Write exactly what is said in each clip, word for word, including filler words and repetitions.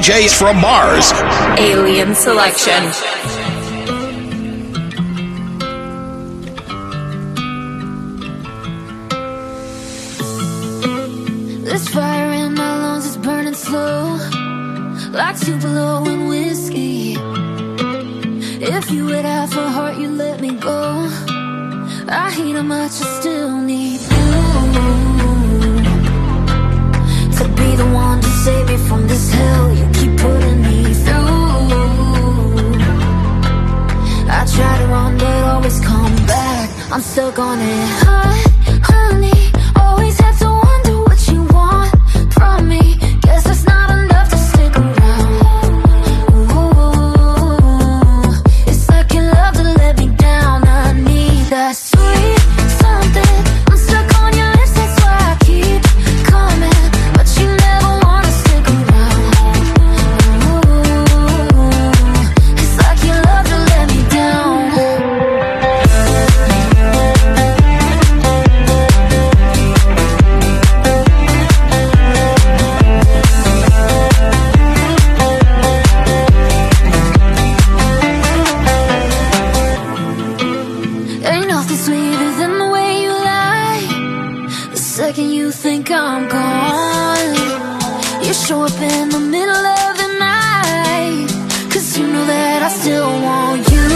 J from Mars. Alien Selection. This fire in my lungs is burning slow, like Tupelo and whiskey. If you would have a heart, you'd let me go. I hate how much I still need you to be the one to save me from this hell you keep putting me through. I try to run but always come back. I'm stuck on it. Hot, honey, always have to wonder what you want from me. Guess that's not enough to stick around. Ooh, it's like your love to let me down. I need that sweet something. I'm stuck on your lips, that's why I keep coming, but you never wanna stick around. Ooh, it's like your love to let me down. Ain't nothing sweeter than the way you lie. The second you think I'm gone, you show up in the middle of the night, 'cause you know that I still want you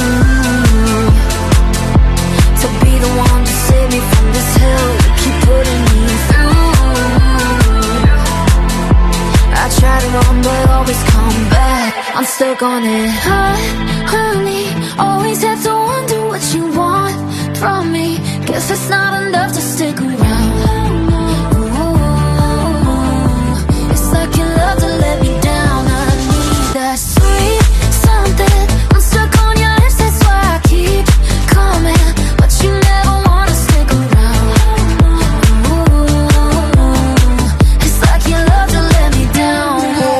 to be the one to save me from this hell you keep putting me through. I try to run but always come back. I'm stuck on it. Hot, honey, always have to wonder what you want from me. Guess it's not enough to stick around. Ooh, it's like your love to let me down. I need that sweet something. I'm stuck on your lips, that's why I keep coming, but you never wanna stick around. Ooh, it's like your love to let me down.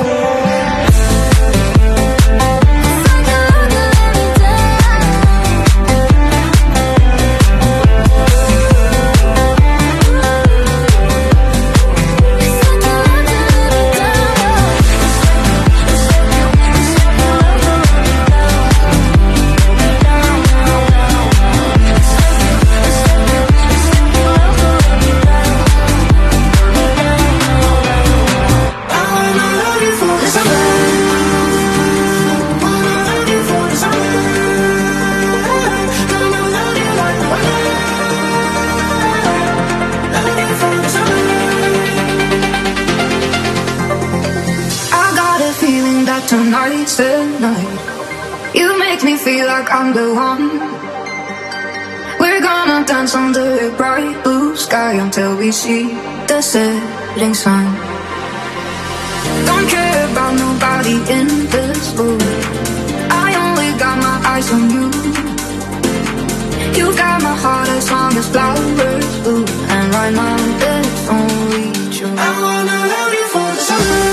Tonight's the night. You make me feel like I'm the one. We're gonna dance under a bright blue sky until we see the setting sun. Don't care about nobody in this room. I only got my eyes on you. You got my heart as long as flowers bloom, and right now there's only you. I wanna love you for the summer.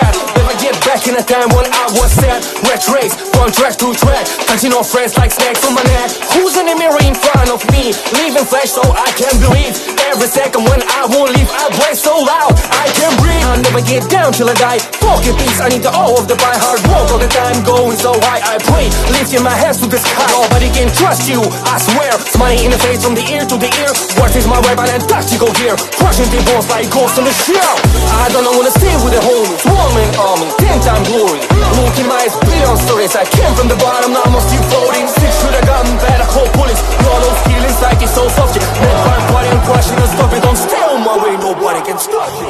sad. Never get back in a time when I was sad. Red race, from track to track, touching on friends like snakes on my neck. Who's in the mirror in front of me? Leaving flash so I can breathe. Every second when I won't leave, I play so loud I can breathe. I'll never get down till I die. Pocket peace, I need the all of the by hard work all the time, going so high. I pray, lifting my hands to the sky. Nobody can trust you, I swear. Smiley in the face from the ear to the ear. Worth is my weapon and tactical gear, crushing the bones like ghosts on the show. I don't know when to stay with the homies. One man army, ten time glory. Look in my eyes, billion stories. I came from the bottom, now I'm still floating. Six should have gotten better, whole police. No, no feelings like it's so soft. Red fire, party and crushing and stop it. Don't stay on my way, nobody can stop me.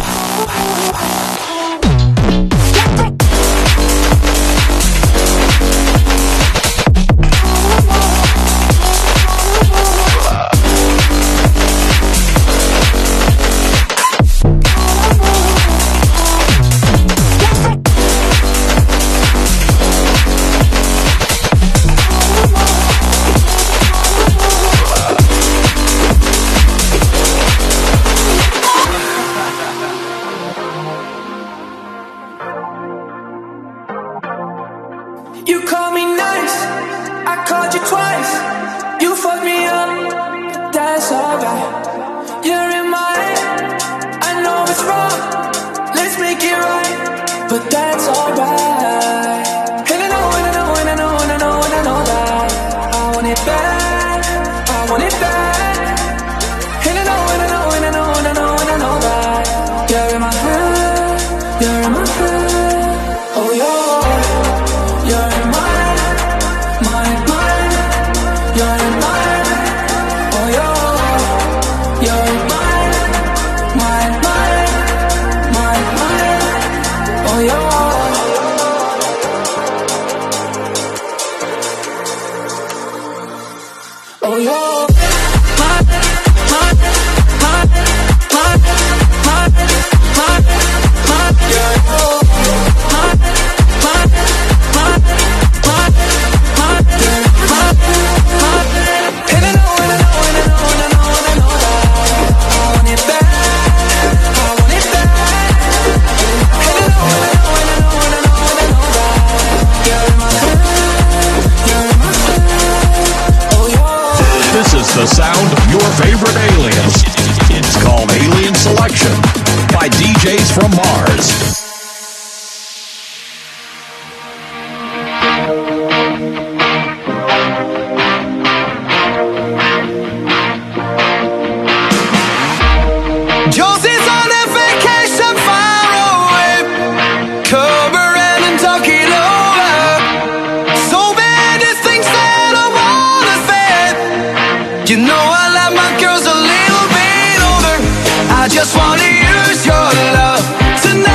You called me nice, I called you twice. You fucked me up, that's alright. You're in my head, I know it's wrong. Let's make it right, but that's alright. And I know, and I know, and I know, and I know, and I know that I want it back, I want it back. And I know, and I know, and I know, and I know, and I know that you're in my head, you're in my head. Oh, you're You're in mine, mine, mine. You're in mine, oh you're, you're in mine, mine, mine, mine, mine, oh you're, oh you're. The sound of your favorite aliens. It's called Alien Selection by D Js from Mars. Josie's on a vacation far away. Come around and talk it over. So many things that I wanna say. You know I like my girls a little bit older. I just wanna use your love tonight.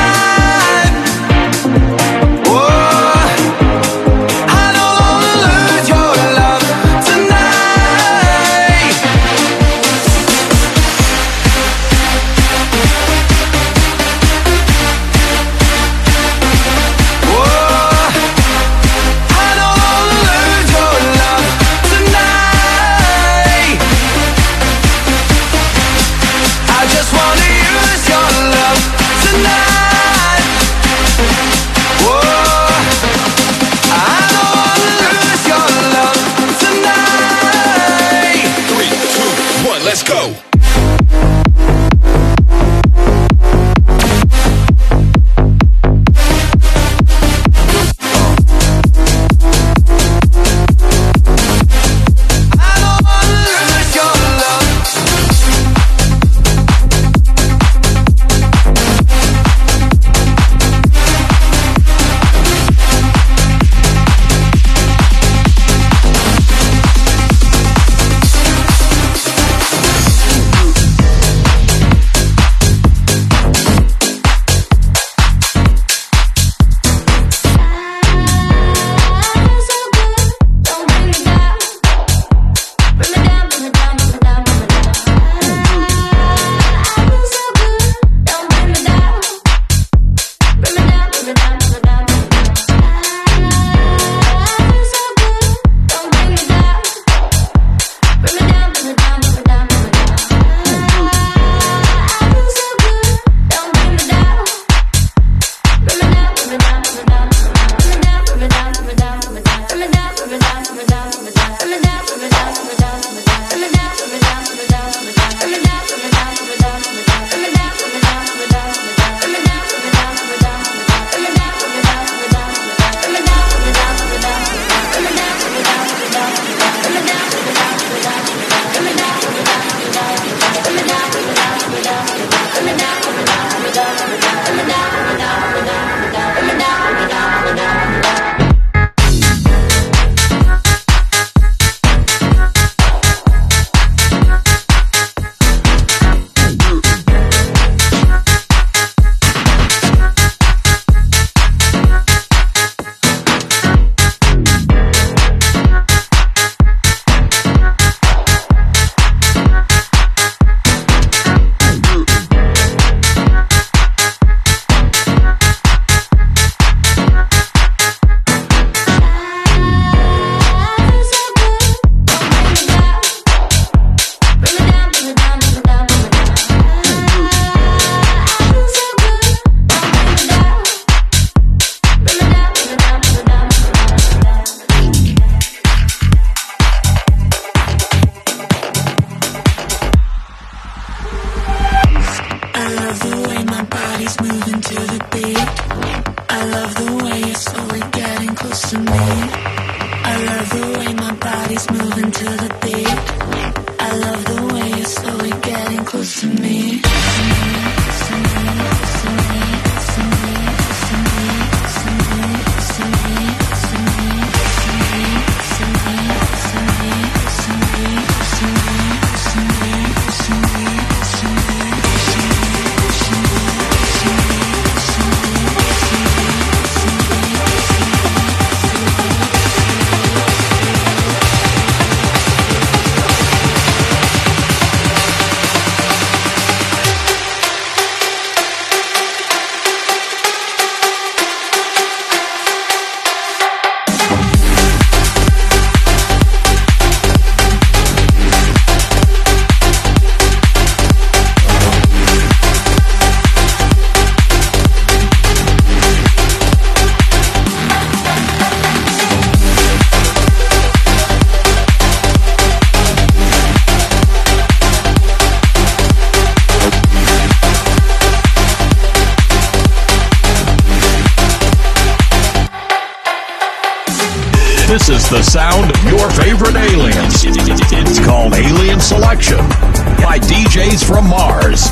This is the sound of your favorite aliens. It's called Alien Selection by D Js from Mars.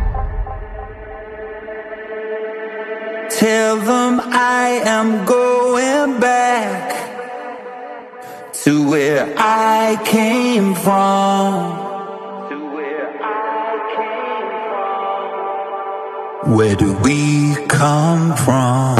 Tell them I am going back to where I came from. To where I came from. Where do we come from?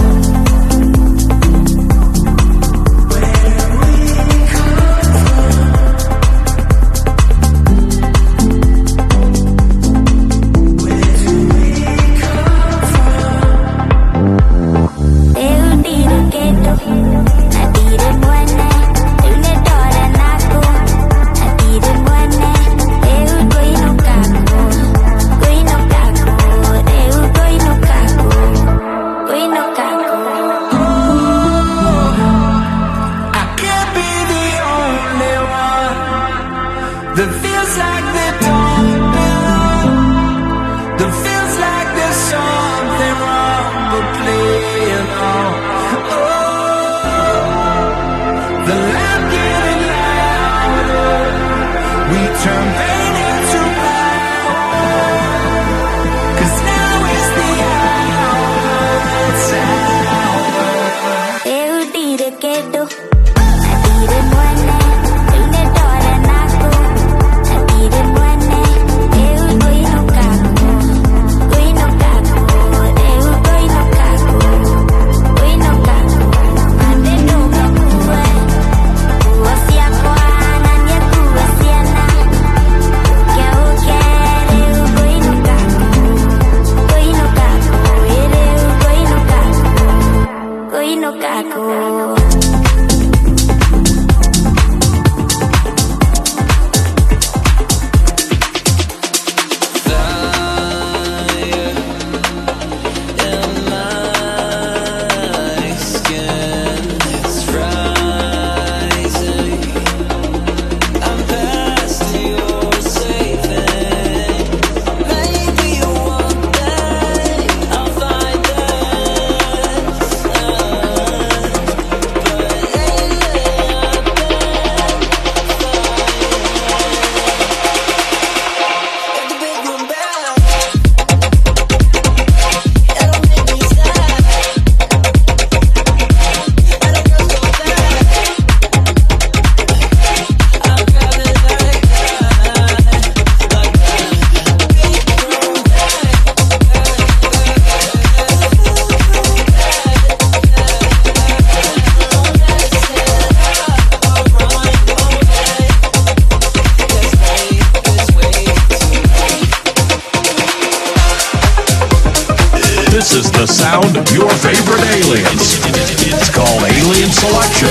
This is the sound of your favorite aliens. It's called Alien Selection.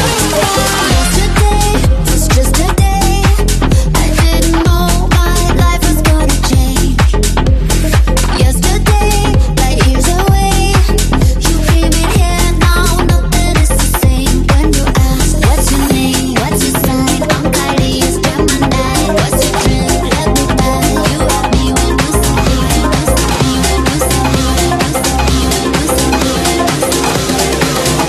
It's just a day. I didn't know my life was gonna change. Yesterday, light years away. You came in here, now nothing is the same. When you ask, what's your name? What's your sign? I'm Kylie, it's Gemini. What's your trend? Let me buy you at me when you see me. When you see me, when you see me, when you see me, when you see me.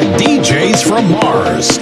D Js from Mars.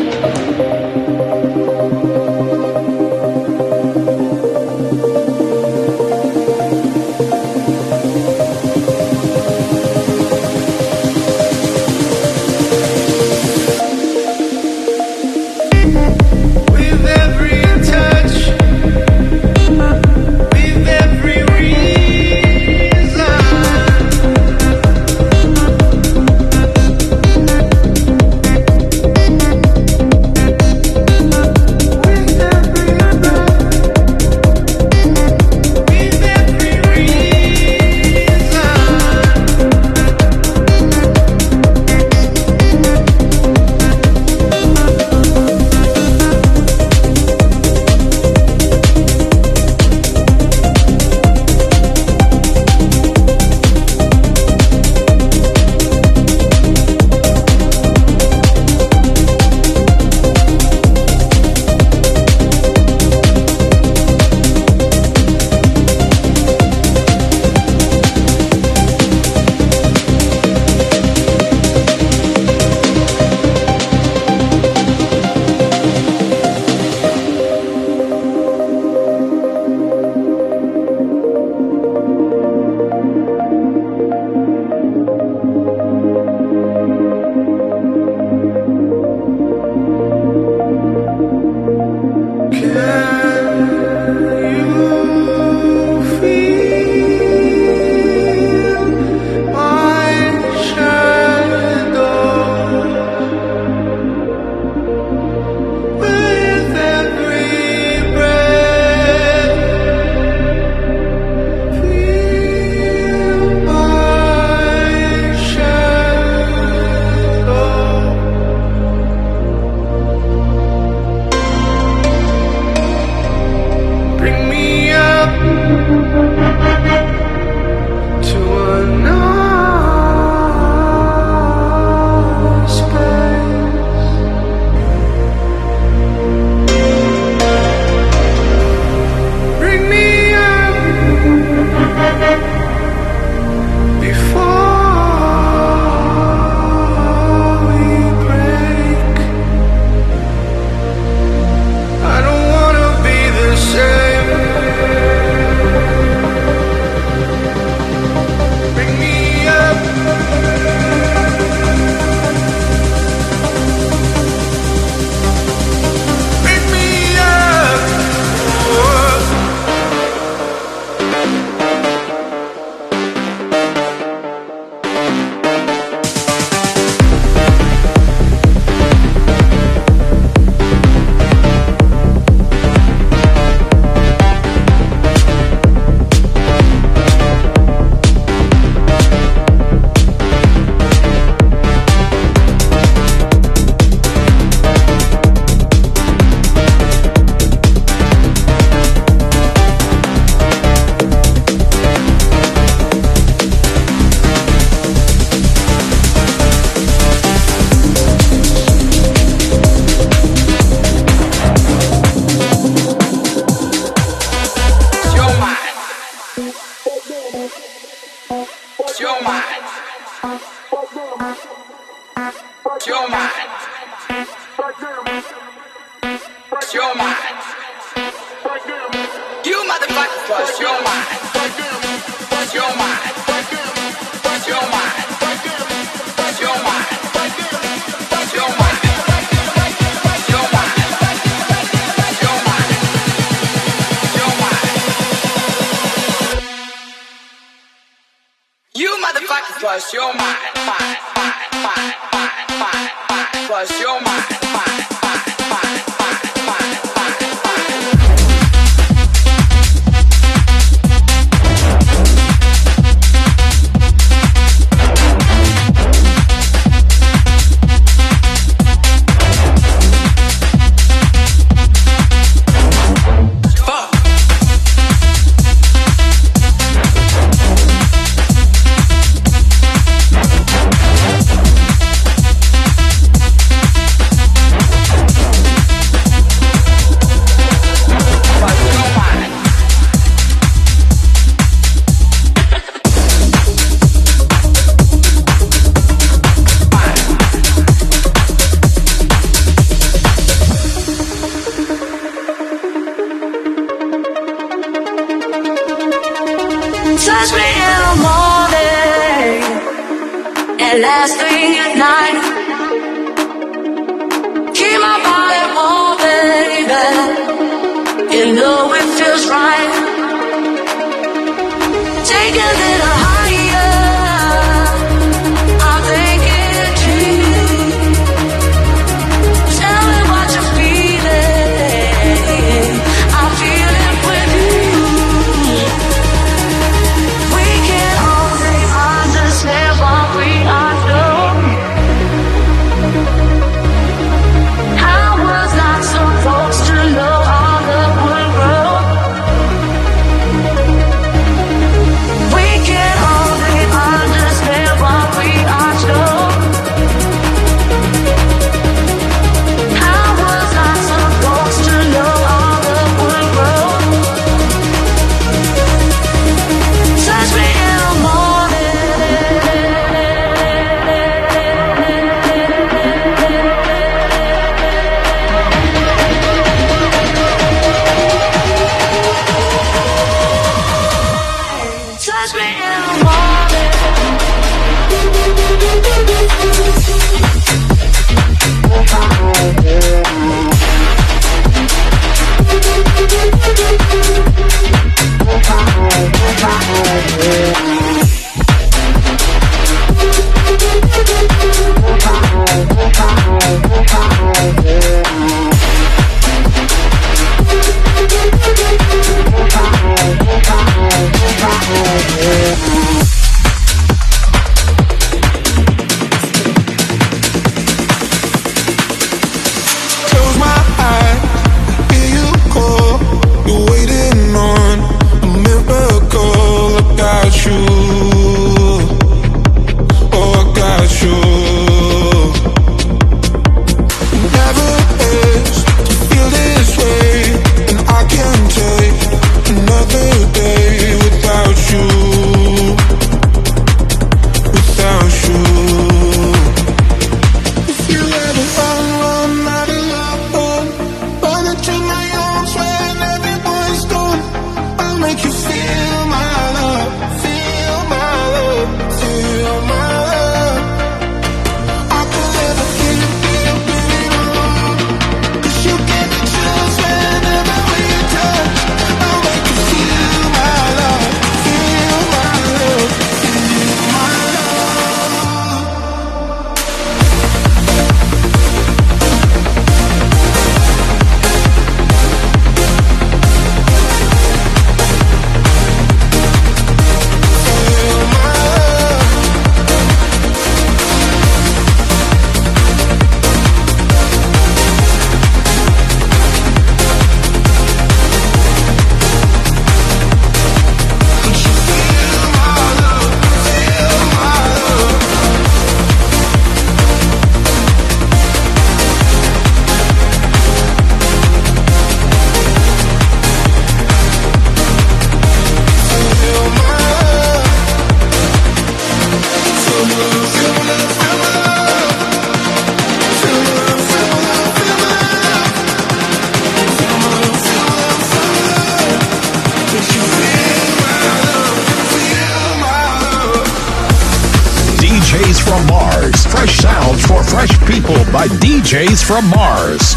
People by D Js from Mars.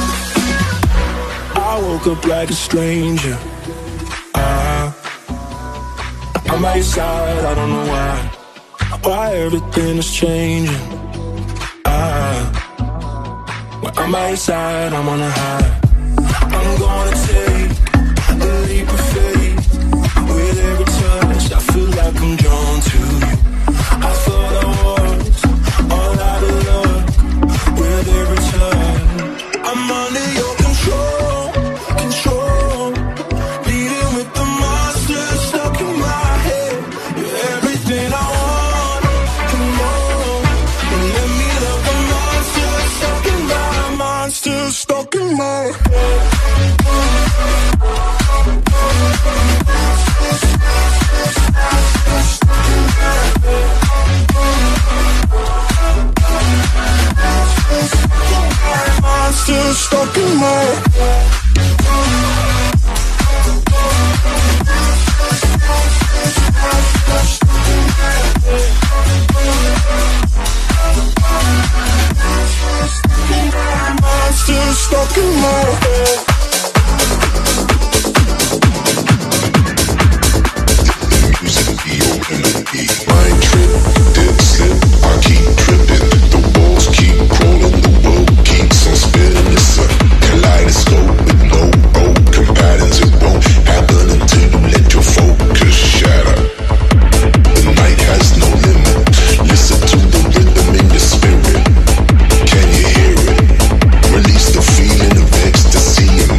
I woke up like a stranger. I, I'm outside, I don't know why. Why everything is changing. I, when I'm outside, I'm on a high. I'm gonna take a leap of faith. With every touch, I feel like I'm drawn to you. I thought I was all out of luck. With every touch, I'm under your control, control. Leading with the monster stuck in my head. You're everything I want. Come on, and let me love the monster stuck in my monster stuck in my head. Monster stuck in my head. Monster stuck in my head. Mind trip, dip slip, I keep tripping. The walls keep crawling, the world keeps on spinning. It's a kaleidoscope with no broken patterns. It won't happen until you let your focus shatter. The night has no limit. Listen to the rhythm in your spirit. Can you hear it? Release the feeling of ecstasy and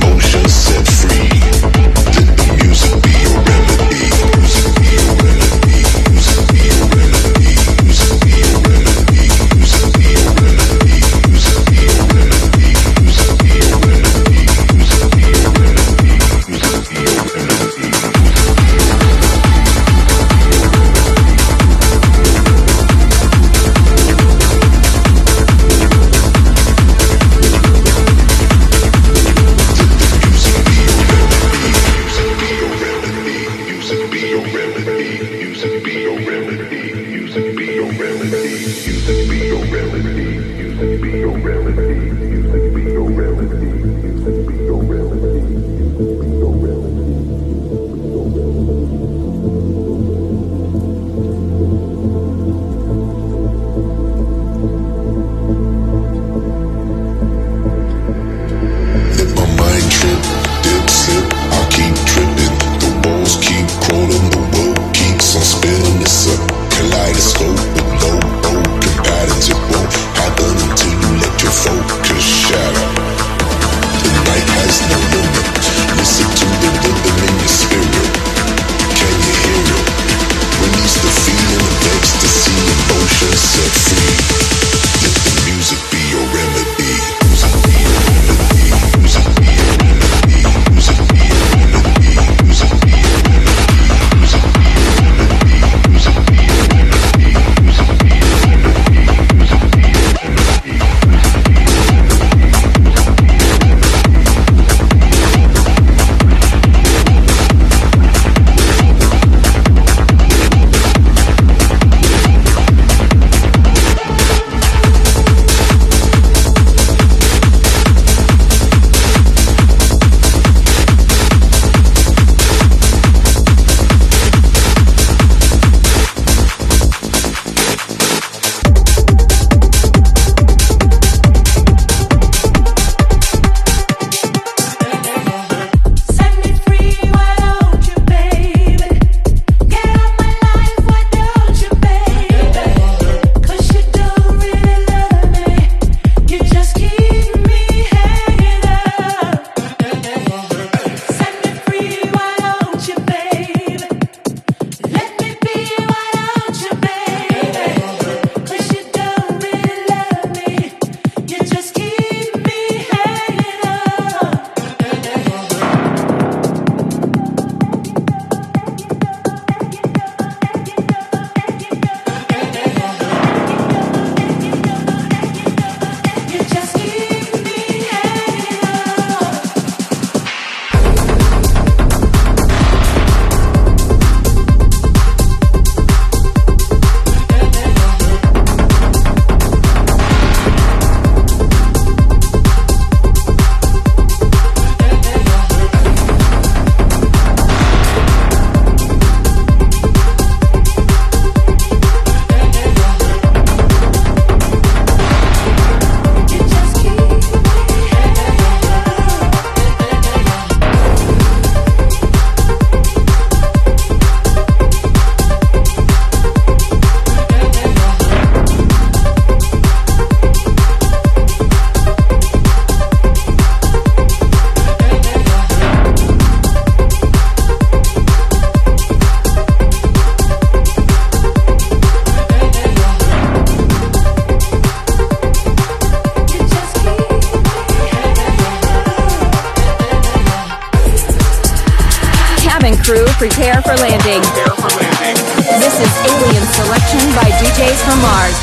Prepare for landing. Prepare for landing. This is Alien Selection by D Js from Mars.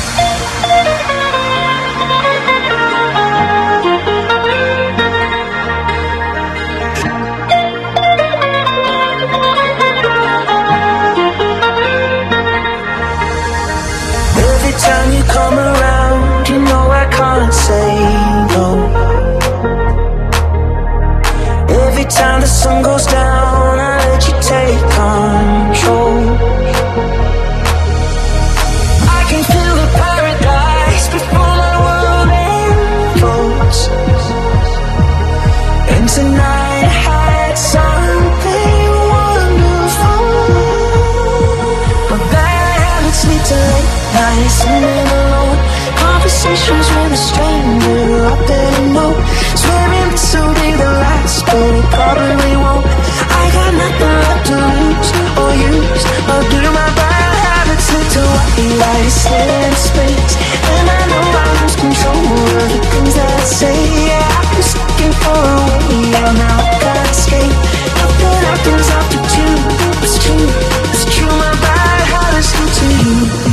Every time you come around, you know I can't say no. Every time the sun goes down, I let you take control. I can feel the paradise before my world implodes. And tonight I had something wonderful. My bad habits lead to late nights, sitting alone. Conversations with a stranger I better know. Swearing this will be the last, but it probably won't. I got nothing left to lose or use or do. My bad habits lead to white lies in space, and I know I lose control of the things that I say. Yeah, I've been looking for a way out, now I can't escape. Nothing happens after two. It's true, it's true. My bad habits lead to you.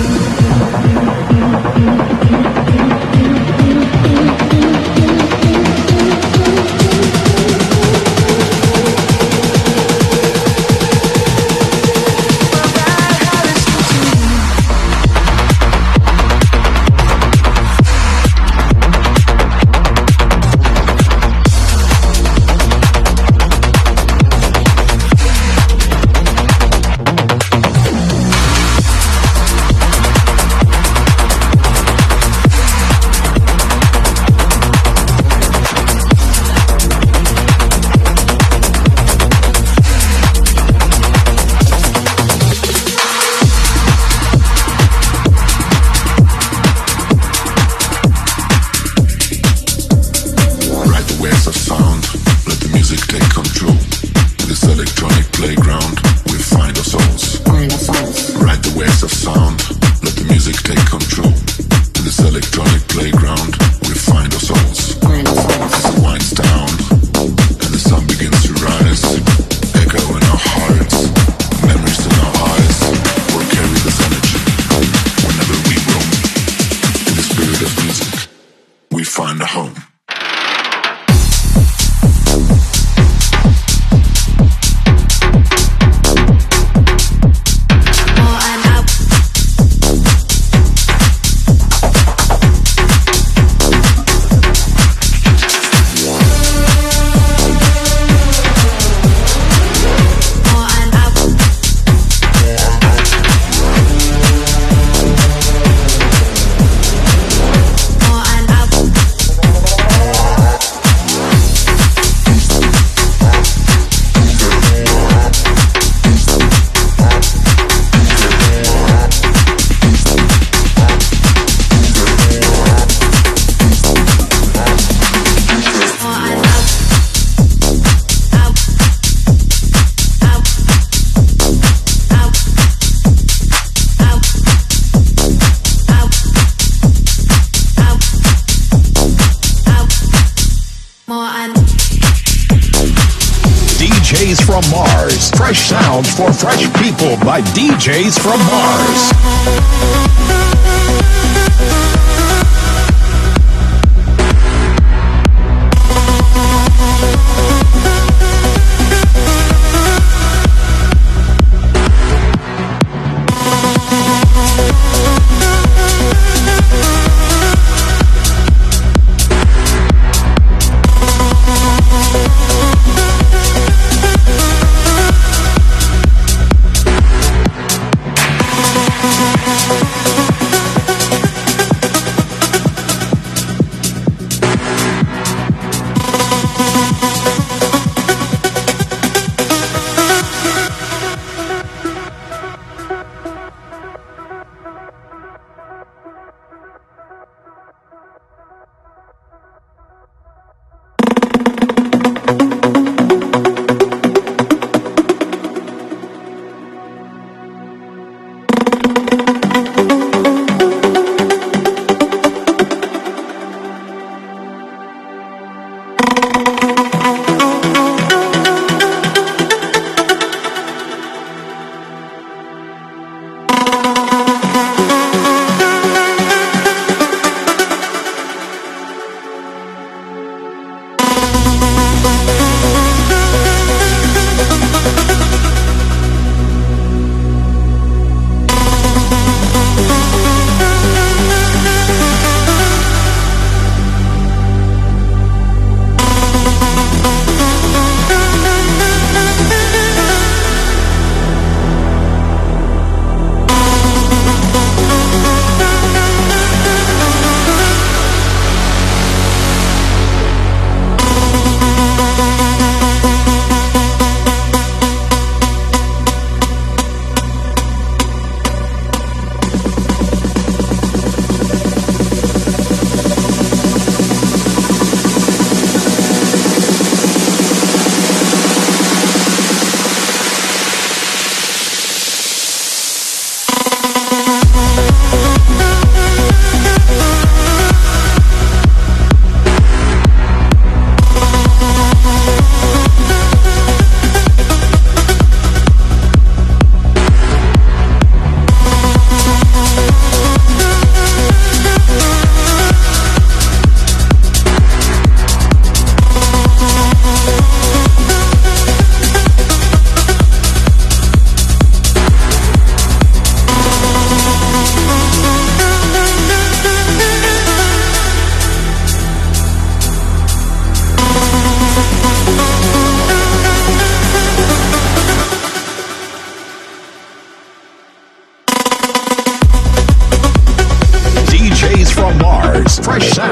from Mars. Fresh sounds for fresh people by D Js from Mars.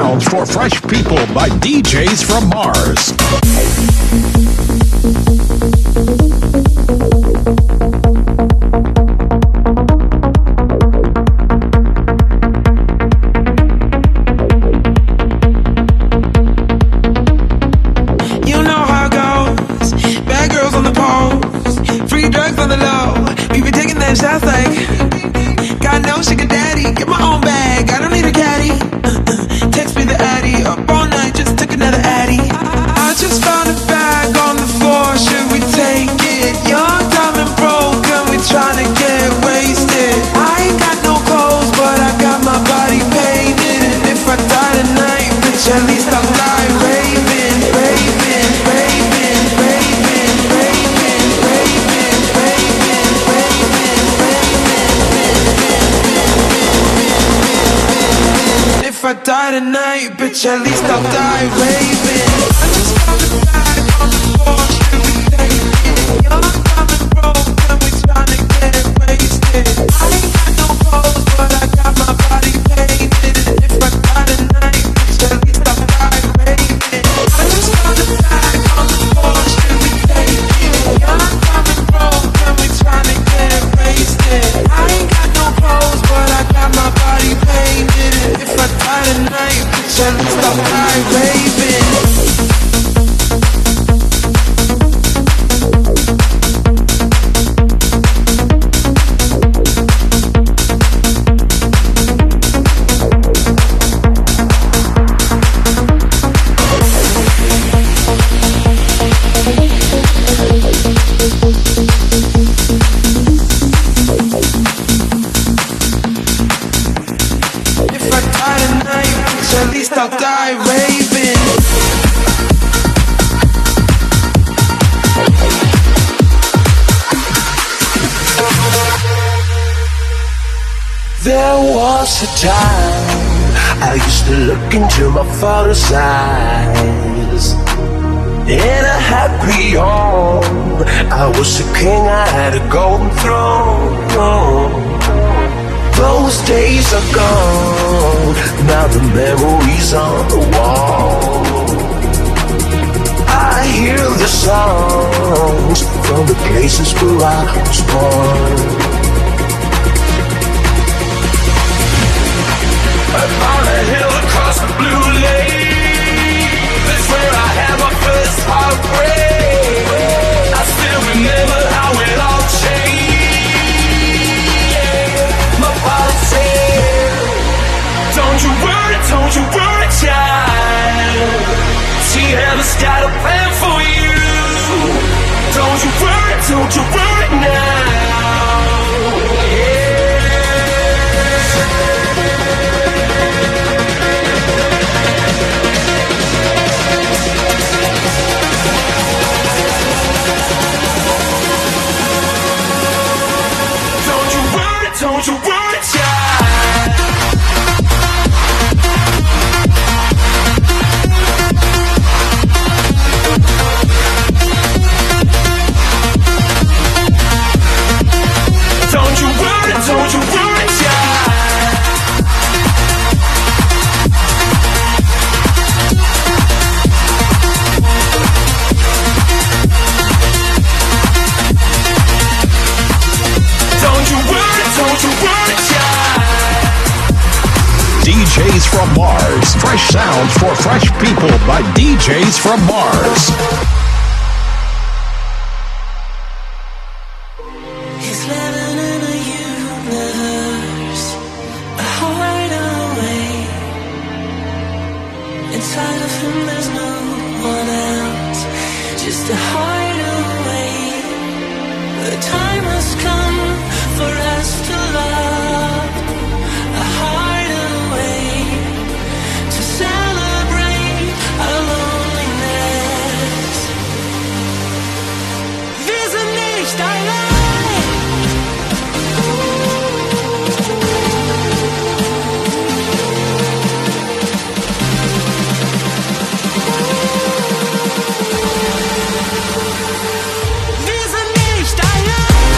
sounds for fresh people by D Js from Mars. You know how it goes. Bad girls on the poles, free drugs on the low. We be taking them shots like God knows sugar daddy. Get my own bag, I don't need a caddy. Uh-uh. Text me the Addy, up all night, just took another Addy. I just found a bag on the floor, should we take it? Young, dumb and broke, and we tryna get wasted. I ain't got no clothes, but I got my body painted. And if I die tonight, bitch, at least I'll die raving, raving, raving, raving, raving, raving, raving, raving. If I die tonight, bitch, at least I'll die raving. I just found a bag on the floor, should we take it? Young, dumb and broke, and we tryna get wasted. I ain't got no clothes, but I got my body painted. And if I die tonight, bitch, at least I'll die raving. I just found a bag on the floor, should we take it? Young, dumb and broke, and we tryna get wasted. I ain't got no clothes, but I got my body painted. And if I die tonight, bitch, at least I'll die raving. If I die tonight, bitch, at least I'll die raving. There was a time I used to look into my father's eyes. In a happy home, I was a king, I had a golden throne. Those days are gone, now the memories on the wall. I hear the songs from the places where I was born. On a hill across the blue lake, that's where I had my first heartbreak. I still remember how it all changed. My father said, don't you worry, don't you worry, child. She has got a plan for you. Don't you worry, don't you worry now. Yeah. Don't you worry, child. Don't you worry, don't you worry, child. Don't you worry, don't you worry, child. D Js from Mars. Fresh sounds for fresh people by D Js from Mars. He's living in a universe, a hideaway. Inside of him there's no one else, just a hideaway. The time has come for us to love, a hideaway, to celebrate our loneliness. Wir sind nicht allein. Wir sind nicht allein.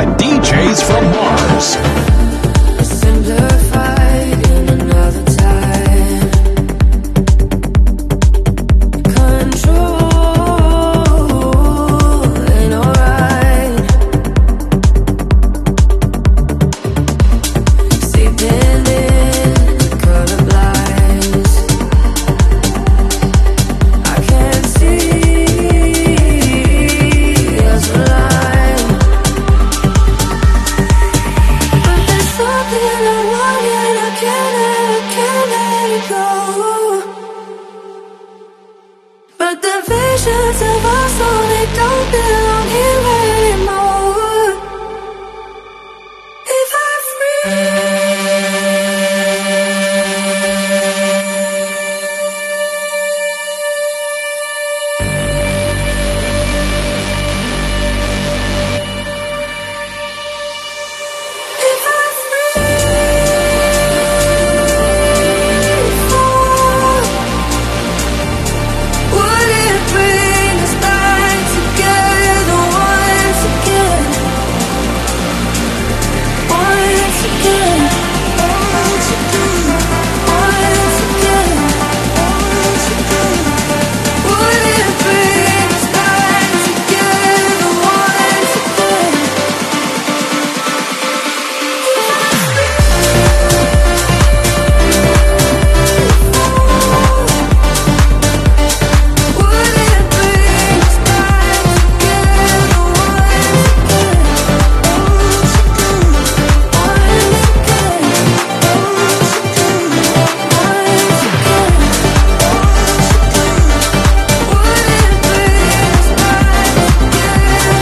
D Js from Mars. Simplified in another time. Control ain't alright. Sleeping in color blinds. I can't see us alive. But there's something I want and I can't, I can't let it go. But the visions of our soul, they don't belong here anymore. If I'm If I'm free fall, would it bring us back together once again? Once again, once again, once again, once again. Would it bring us back together once again? Would it bring us back together once again? Once again, once again, once again, once again, once again. Would it bring us back together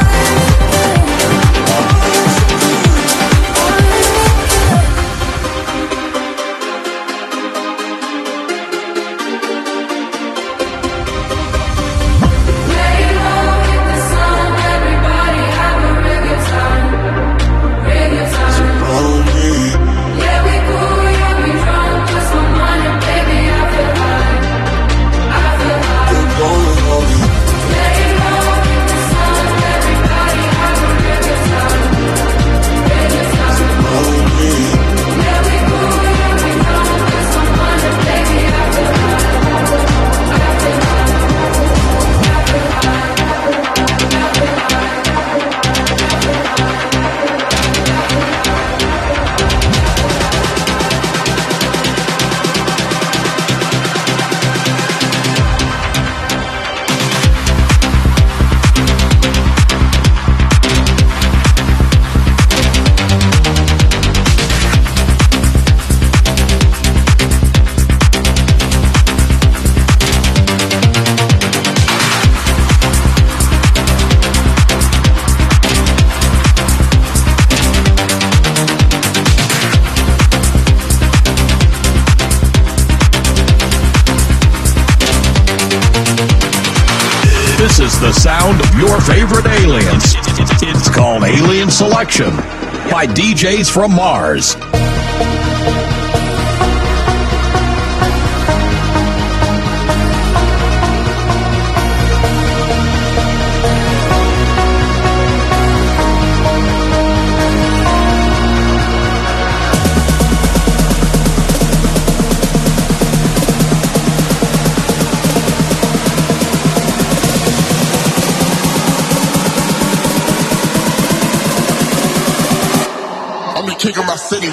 This is the sound of your favorite aliens. It's called Alien Selection by D Js from Mars. I'm the king of my city.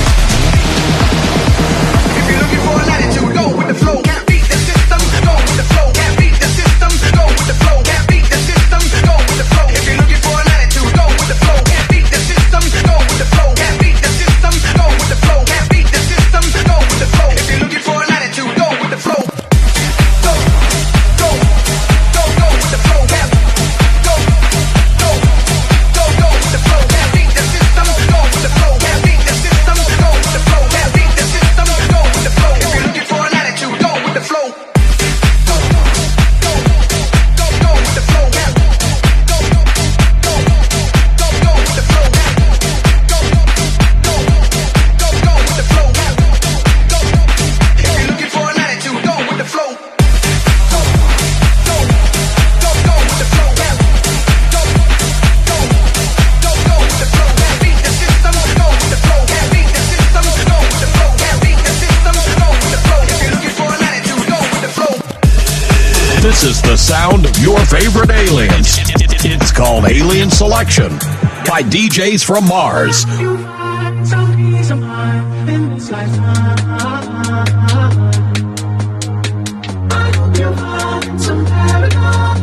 If you're looking for an attitude, go with the flow. Can't beat the system, go with the flow. This is the sound of your favorite aliens. It's called Alien Selection by D Js from Mars. You find some peace of mind in this lifetime. I hope you find some paradise.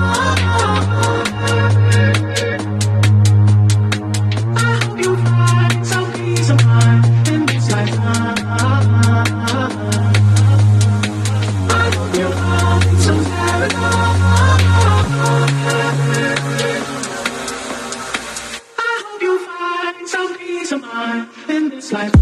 I hope you find some peace of mind in this lifetime. I hope you find some paradise. I hope you find some peace of mind in this life.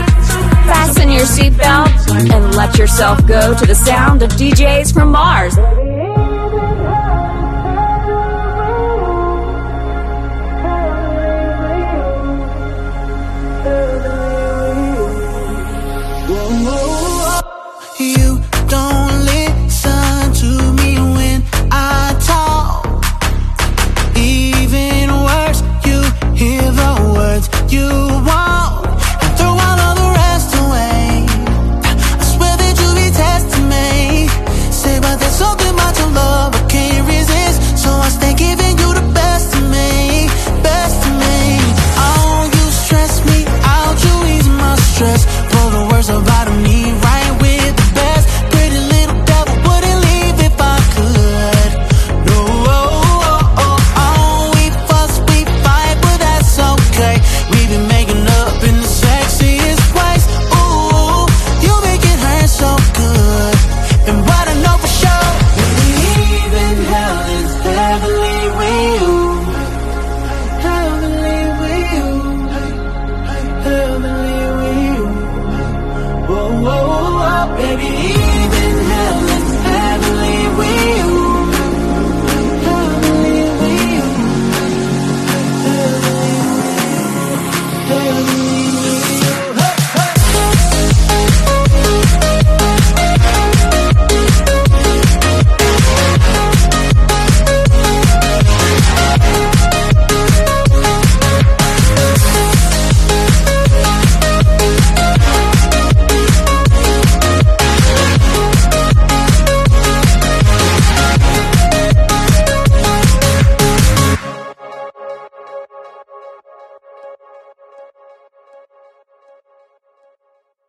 Fasten your seatbelt and let yourself go to the sound of D Js from Mars.